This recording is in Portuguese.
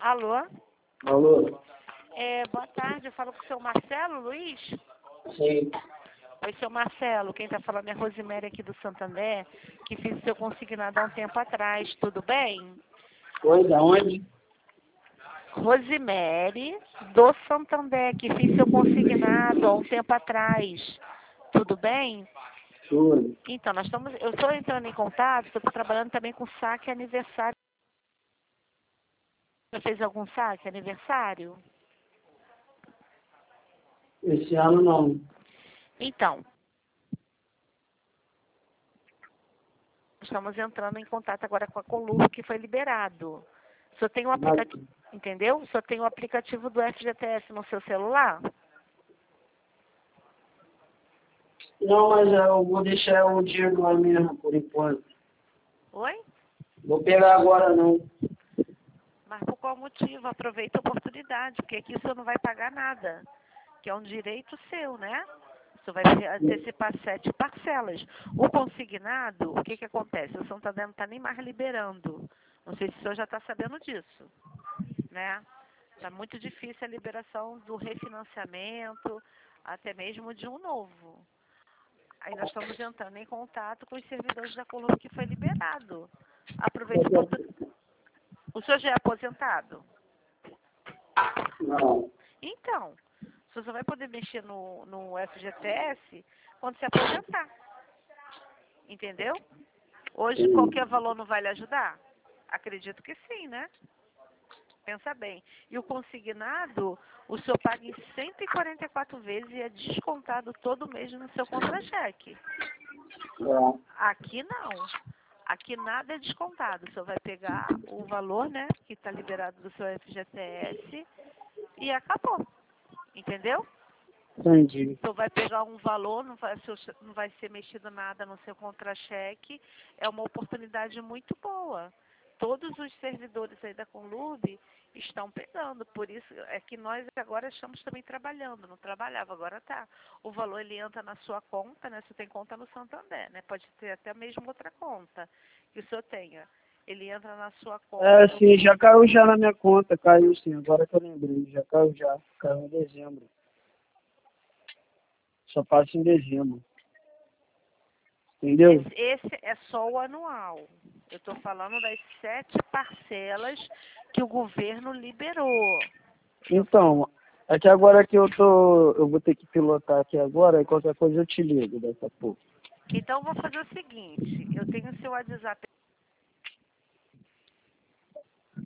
Alô? Alô? Boa tarde, eu falo com o seu Marcelo Luiz? Sim. Oi, seu Marcelo, quem está falando é Rosemary aqui do Santander, que fiz o seu consignado há um tempo atrás, tudo bem? Oi, da onde? Rosemary do Santander, que fiz seu consignado há um tempo atrás, tudo bem? Tudo. Então, eu estou entrando em contato, porque eu estou trabalhando também com saque aniversário. Você fez algum saque aniversário? Esse ano não. Então, estamos entrando em contato agora com a Colur, que foi liberado. O senhor tem um aplicativo, entendeu? O senhor tem o aplicativo do FGTS no seu celular? Não, mas eu vou deixar o dinheiro lá mesmo, por enquanto. Oi? Vou pegar agora não. Mas por qual motivo? Aproveita a oportunidade, porque aqui o senhor não vai pagar nada, que é um direito seu, né? O senhor vai antecipar 7 parcelas. O consignado, o que que acontece? O Santander não está nem mais liberando. Não sei se o senhor já está sabendo disso, né? Está muito difícil a liberação do refinanciamento, até mesmo de um novo. Aí nós estamos entrando em contato com os servidores da Colômbia que foi liberado. Aproveita a oportunidade. O senhor já é aposentado? Não. Então, o senhor só vai poder mexer no FGTS quando se aposentar. Entendeu? Hoje qualquer valor não vai lhe ajudar? Acredito que sim, né? Pensa bem. E o consignado, o senhor paga em 144 vezes e é descontado todo mês no seu contra-cheque. É. Aqui não. Aqui nada é descontado. O senhor vai pegar o valor, né, que está liberado do seu FGTS e acabou. Entendeu? Entendi. O senhor vai pegar um valor, não vai ser mexido nada no seu contra-cheque. É uma oportunidade muito boa. Todos os servidores aí da Conlub estão pegando, por isso é que nós agora estamos também trabalhando, não trabalhava, agora tá. O valor ele entra na sua conta, né? Você tem conta no Santander, né? Pode ter até mesmo outra conta que o senhor tenha. Ele entra na sua conta. É, sim, já caiu já na minha conta, caiu sim, agora que eu lembrei, já caiu já, caiu em dezembro. Só passa em dezembro. Entendeu? Esse é só o anual. Eu estou falando das 7 parcelas que o governo liberou. Então, é que agora que eu vou ter que pilotar aqui agora, e qualquer coisa eu te ligo daqui a pouco. Então, eu vou fazer o seguinte. Eu tenho o seu WhatsApp